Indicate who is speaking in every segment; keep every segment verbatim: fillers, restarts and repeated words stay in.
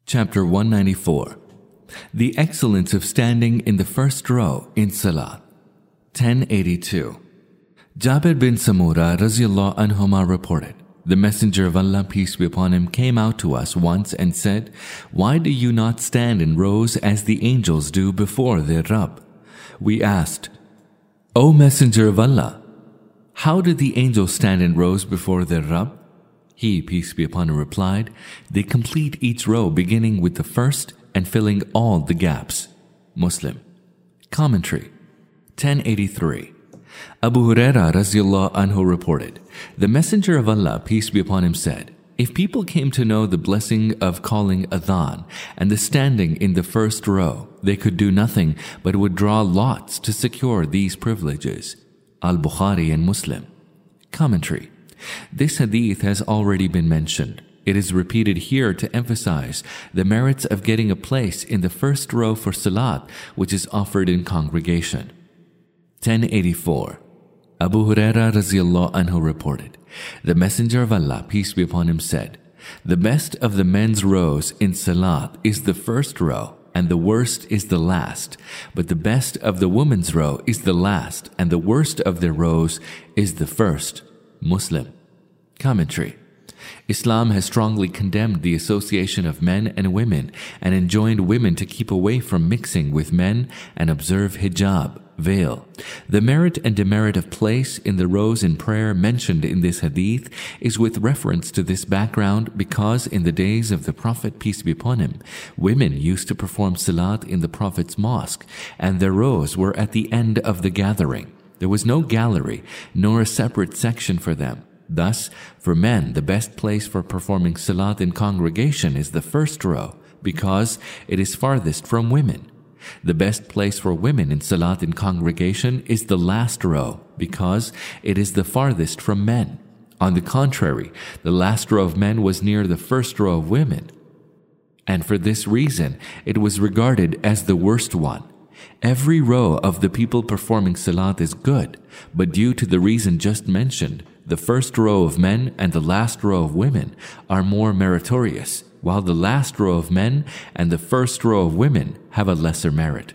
Speaker 1: Chapter one ninety-four. The excellence of standing in the first row in Salat. ten eighty-two. Jabir bin Samura Raziyallahu Anhuma reported, the Messenger of Allah, peace be upon him, came out to us once and said, "Why do you not stand in rows as the angels do before their Rabb?" We asked, "O Messenger of Allah, how do the angels stand in rows before their Rabb?" He, peace be upon him, replied, "They complete each row beginning with the first and filling all the gaps." Muslim. Commentary. ten eighty-three. Abu Huraira Raziyallahu Anhu reported, the Messenger of Allah, peace be upon him, said, "If people came to know the blessing of calling adhan and the standing in the first row, they could do nothing but would draw lots to secure these privileges." Al-Bukhari and Muslim. Commentary. This hadith has already been mentioned. It is repeated here to emphasize the merits of getting a place in the first row for salat, which is offered in congregation. ten eighty-four. Abu Huraira Raziyallahu Anhu reported, the Messenger of Allah, peace be upon him, said, "The best of the men's rows in salat is the first row, and the worst is the last. But the best of the women's row is the last, and the worst of their rows is the first." Muslim. Commentary. Islam has strongly condemned the association of men and women and enjoined women to keep away from mixing with men and observe hijab, veil. The merit and demerit of place in the rows in prayer mentioned in this hadith is with reference to this background because in the days of the Prophet, peace be upon him, women used to perform salat in the Prophet's mosque and their rows were at the end of the gathering. There was no gallery nor a separate section for them. Thus, for men, the best place for performing salat in congregation is the first row because it is farthest from women. The best place for women in salat in congregation is the last row because it is the farthest from men. On the contrary, the last row of men was near the first row of women. And for this reason, it was regarded as the worst one. Every row of the people performing salat is good, but due to the reason just mentioned, the first row of men and the last row of women are more meritorious, while the last row of men and the first row of women have a lesser merit.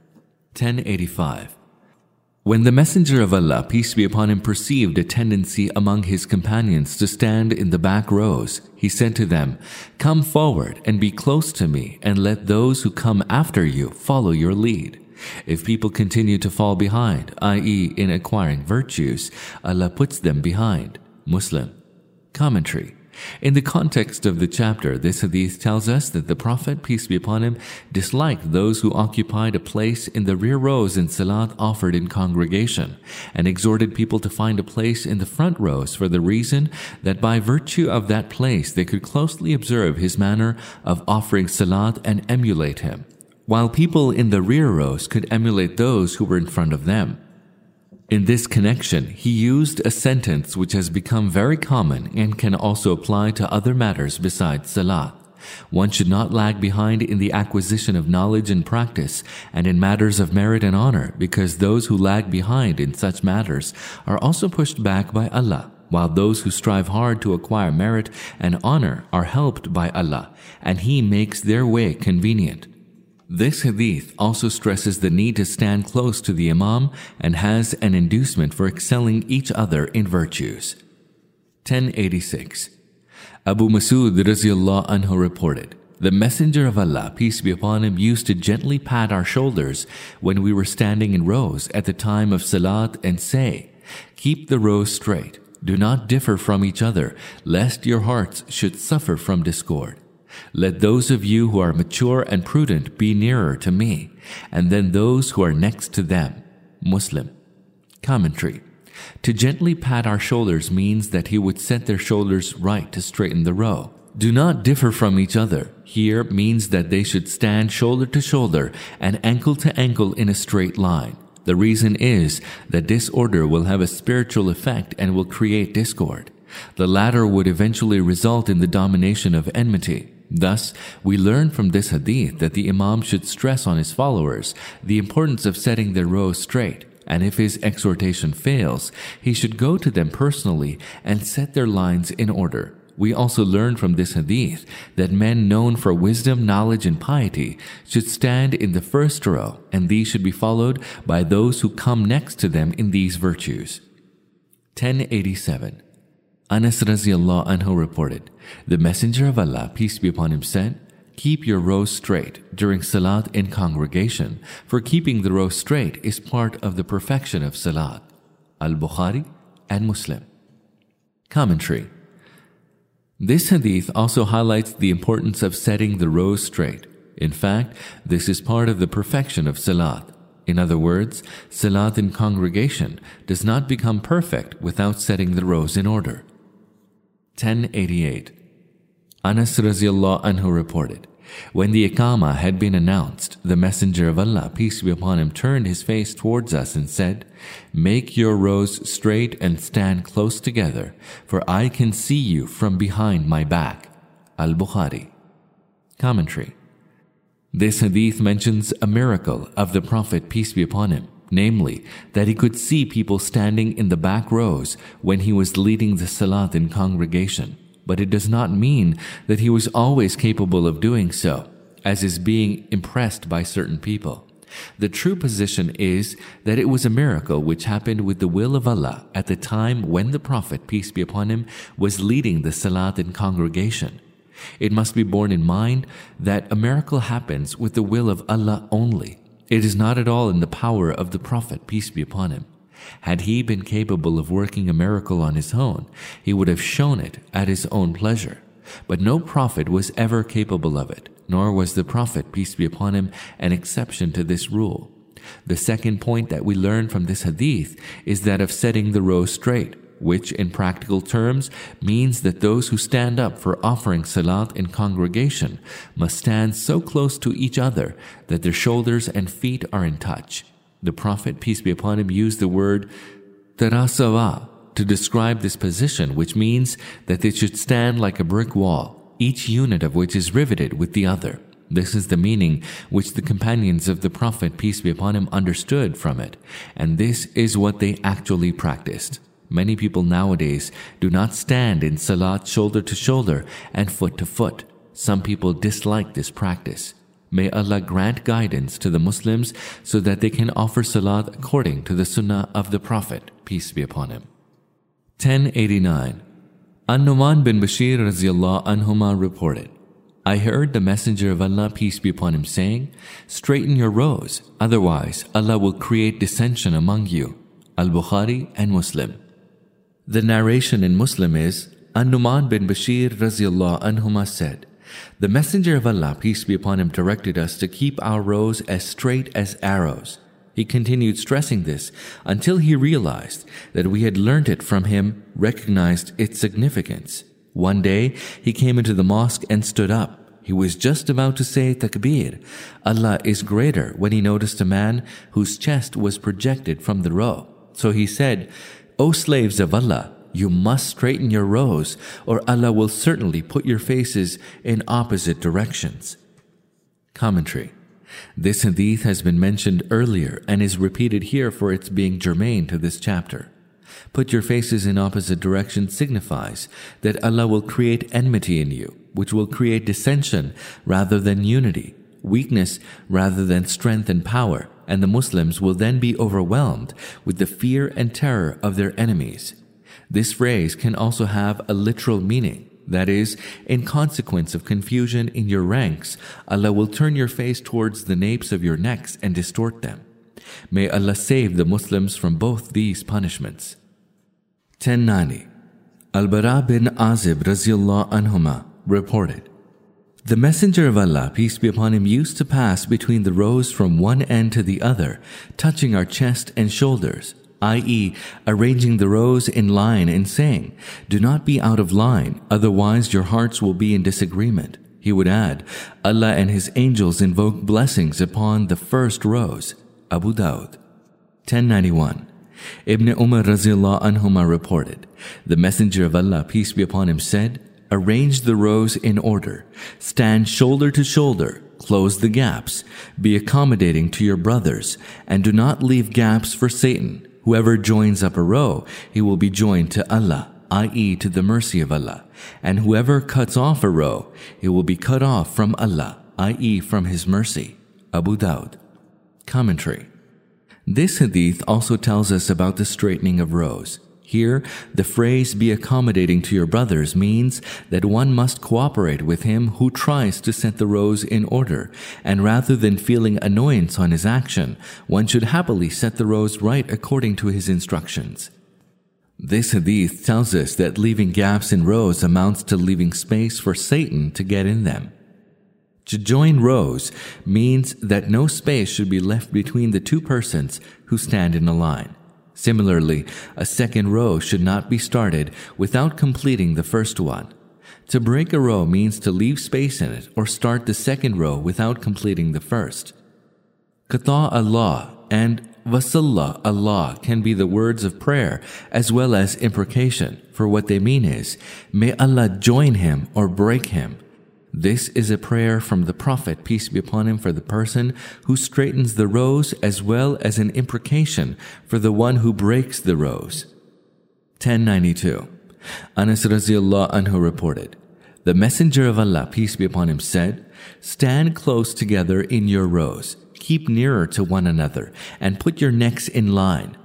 Speaker 1: ten eighty-five. When the Messenger of Allah, peace be upon him, perceived a tendency among his companions to stand in the back rows, he said to them, "Come forward and be close to me, and let those who come after you follow your lead." If people continue to fall behind, that is in acquiring virtues, Allah puts them behind. Muslim. Commentary. In the context of the chapter, this hadith tells us that the Prophet, peace be upon him, disliked those who occupied a place in the rear rows in salat offered in congregation, and exhorted people to find a place in the front rows for the reason that by virtue of that place they could closely observe his manner of offering salat and emulate him, while people in the rear rows could emulate those who were in front of them. In this connection, he used a sentence which has become very common and can also apply to other matters besides salat. One should not lag behind in the acquisition of knowledge and practice and in matters of merit and honor, because those who lag behind in such matters are also pushed back by Allah, while those who strive hard to acquire merit and honor are helped by Allah, and He makes their way convenient. This hadith also stresses the need to stand close to the Imam and has an inducement for excelling each other in virtues. ten eighty-six. Abu Masud Raziyallahu Anhu reported, the Messenger of Allah, peace be upon him, used to gently pat our shoulders when we were standing in rows at the time of salat and say, "Keep the rows straight. Do not differ from each other, lest your hearts should suffer from discord. Let those of you who are mature and prudent be nearer to me, and then those who are next to them." Muslim. Commentary. To gently pat our shoulders means that he would set their shoulders right to straighten the row. Do not differ from each other here means that they should stand shoulder to shoulder and ankle to ankle in a straight line. The reason is that disorder will have a spiritual effect and will create discord. The latter would eventually result in the domination of enmity. Thus, we learn from this hadith that the Imam should stress on his followers the importance of setting their rows straight, and if his exhortation fails, he should go to them personally and set their lines in order. We also learn from this hadith that men known for wisdom, knowledge, and piety should stand in the first row, and these should be followed by those who come next to them in these virtues. ten eighty-seven. Anas Raziallahu Anhu reported, the Messenger of Allah, peace be upon him, said, keep your rows straight during salat in congregation, for keeping the row straight is part of the perfection of salat. Al-Bukhari and Muslim. Commentary. This hadith also highlights the importance of setting the rows straight. In fact, this is part of the perfection of salat. In other words, salat in congregation does not become perfect without setting the rows in order. ten eighty-eight. Anas Raziallahu Anhu reported, when the Iqamah had been announced, the Messenger of Allah, peace be upon him, turned his face towards us and said, make your rows straight and stand close together, for I can see you from behind my back. Al-Bukhari. Commentary. This hadith mentions a miracle of the Prophet, peace be upon him, namely, that he could see people standing in the back rows when he was leading the salat in congregation. But it does not mean that he was always capable of doing so, as is being impressed by certain people. The true position is that it was a miracle which happened with the will of Allah at the time when the Prophet, peace be upon him, was leading the salat in congregation. It must be borne in mind that a miracle happens with the will of Allah only. It is not at all in the power of the Prophet, peace be upon him. Had he been capable of working a miracle on his own, he would have shown it at his own pleasure. But no prophet was ever capable of it, nor was the Prophet, peace be upon him, an exception to this rule. The second point that we learn from this hadith is that of setting the row straight, which in practical terms means that those who stand up for offering salat in congregation must stand so close to each other that their shoulders and feet are in touch. The Prophet, peace be upon him, used the word tarasawa to describe this position, which means that they should stand like a brick wall, each unit of which is riveted with the other. This is the meaning which the companions of the Prophet, peace be upon him, understood from it, and this is what they actually practiced. Many people nowadays do not stand in salat shoulder to shoulder and foot to foot. Some people dislike this practice. May Allah grant guidance to the Muslims so that they can offer salat according to the sunnah of the Prophet, peace be upon him. ten eighty-nine. An-Nu'man bin Bashir Raziallahu Anhuma reported, I heard the Messenger of Allah, peace be upon him, saying, straighten your rows, otherwise Allah will create dissension among you. Al-Bukhari and Muslim. The narration in Muslim is, An-Nu'man bin Bashir Raziallahu Anhuma said, the Messenger of Allah, peace be upon him, directed us to keep our rows as straight as arrows. He continued stressing this until he realized that we had learnt it from him, recognized its significance. One day, he came into the mosque and stood up. He was just about to say takbir, Allah is greater, when he noticed a man whose chest was projected from the row. So he said, O slaves of Allah, you must straighten your rows, or Allah will certainly put your faces in opposite directions. Commentary. This hadith has been mentioned earlier and is repeated here for its being germane to this chapter. Put your faces in opposite directions signifies that Allah will create enmity in you, which will create dissension rather than unity, weakness rather than strength and power, and the Muslims will then be overwhelmed with the fear and terror of their enemies. This phrase can also have a literal meaning. That is, in consequence of confusion in your ranks, Allah will turn your face towards the napes of your necks and distort them. May Allah save the Muslims from both these punishments. ten ninety. Al-Bara bin Azib Raziallahu Anhuma reported, the Messenger of Allah, peace be upon him, used to pass between the rows from one end to the other, touching our chest and shoulders, that is, arranging the rows in line and saying, do not be out of line, otherwise your hearts will be in disagreement. He would add, Allah and His angels invoke blessings upon the first rows. Abu Dawud. ten ninety-one. Ibn Umar Raziallahu Anhuma reported, the Messenger of Allah, peace be upon him, said, arrange the rows in order, stand shoulder to shoulder, close the gaps, be accommodating to your brothers, and do not leave gaps for Satan. Whoever joins up a row, he will be joined to Allah. that is to the mercy of Allah, and whoever cuts off a row, it will be cut off from Allah, that is from His mercy. Abu Dawud. Commentary. This hadith also tells us about the straightening of rows. Here, the phrase "be accommodating to your brothers" means that one must cooperate with him who tries to set the rows in order, and rather than feeling annoyance on his action, one should happily set the rows right according to his instructions. This hadith tells us that leaving gaps in rows amounts to leaving space for Satan to get in them. To join rows means that no space should be left between the two persons who stand in a line. Similarly, a second row should not be started without completing the first one. To break a row means to leave space in it or start the second row without completing the first. Qata Allah and Wasalla Allah can be the words of prayer as well as imprecation, for what they mean is, may Allah join him or break him. This is a prayer from the Prophet, peace be upon him, for the person who straightens the rows, as well as an imprecation for the one who breaks the rows. ten ninety-two. Anas Raziallahu Anhu reported, the Messenger of Allah, peace be upon him, said, stand close together in your rows, keep nearer to one another, and put your necks in line.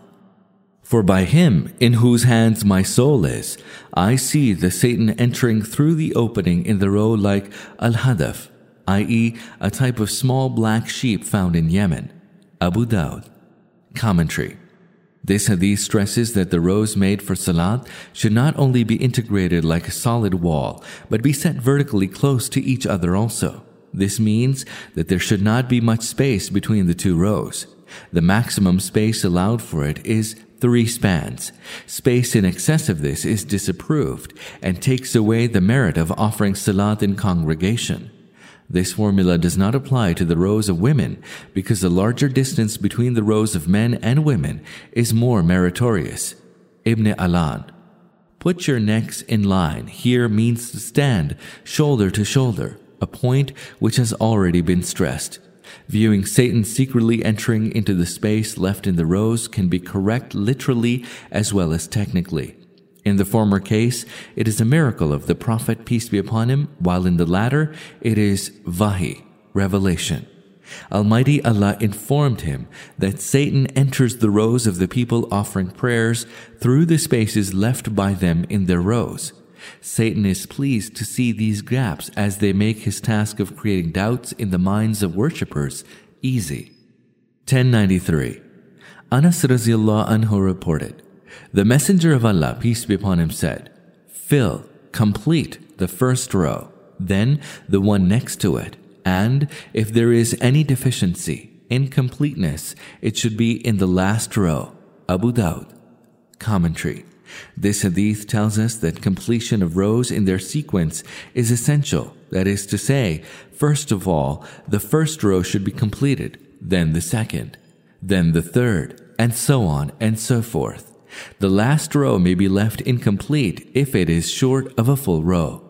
Speaker 1: For by him in whose hands my soul is, I see the Satan entering through the opening in the row like al-hadaf, that is a type of small black sheep found in Yemen. Abu Dawud. Commentary. This hadith stresses that the rows made for salat should not only be integrated like a solid wall, but be set vertically close to each other also. This means that there should not be much space between the two rows. The maximum space allowed for it is three spans. Space in excess of this is disapproved and takes away the merit of offering salat in congregation. This formula does not apply to the rows of women because the larger distance between the rows of men and women is more meritorious. Ibn Alan. Put your necks in line here means to stand shoulder to shoulder, a point which has already been stressed. Viewing Satan secretly entering into the space left in the rows can be correct literally as well as technically. In the former case, it is a miracle of the Prophet, peace be upon him, while in the latter, it is wahi, revelation. Almighty Allah informed him that Satan enters the rows of the people offering prayers through the spaces left by them in their rows. Satan is pleased to see these gaps as they make his task of creating doubts in the minds of worshippers easy. ten ninety-three. Anas Raziallahu Anhu reported, the Messenger of Allah, peace be upon him, said, fill, complete the first row, then the one next to it, and if there is any deficiency, incompleteness, it should be in the last row. Abu Dawud. Commentary. This hadith tells us that completion of rows in their sequence is essential. That is to say, first of all, the first row should be completed, then the second, then the third, and so on and so forth. The last row may be left incomplete if it is short of a full row.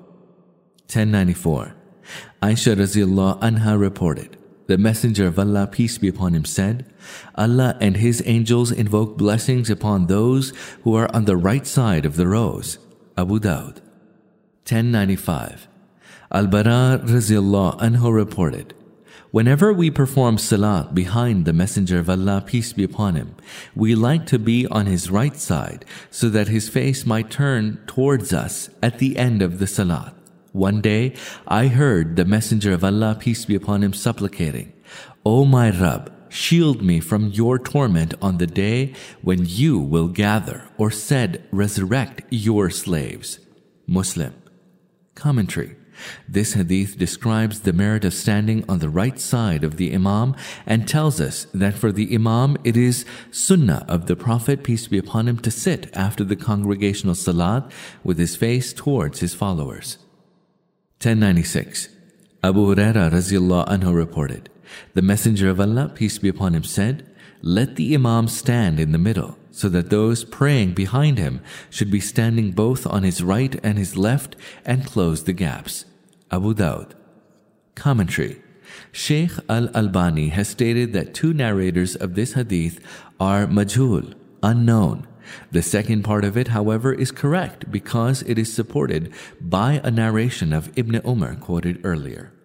Speaker 1: ten ninety-four. Aisha Raziallahu Anha reported, the Messenger of Allah, peace be upon him, said, Allah and His angels invoke blessings upon those who are on the right side of the rows. Abu Dawud. ten ninety-five. Al-Bara Raziallahu Anhu reported, whenever we perform salat behind the Messenger of Allah, peace be upon him, we like to be on his right side so that his face might turn towards us at the end of the salat. One day, I heard the Messenger of Allah, peace be upon him, supplicating, O my Rabb, shield me from your torment on the day when you will gather, or said, resurrect your slaves. Muslim. Commentary. This hadith describes the merit of standing on the right side of the Imam and tells us that for the Imam it is sunnah of the Prophet, peace be upon him, to sit after the congregational salat with his face towards his followers. ten ninety-six. Abu Hurairah Raziallahu Anhu reported, the Messenger of Allah, peace be upon him, said, let the Imam stand in the middle, so that those praying behind him should be standing both on his right and his left, and close the gaps. Abu Dawud. Commentary. Sheikh Al-Albani has stated that two narrators of this hadith are majhul, unknown. The second part of it, however, is correct because it is supported by a narration of Ibn Umar quoted earlier.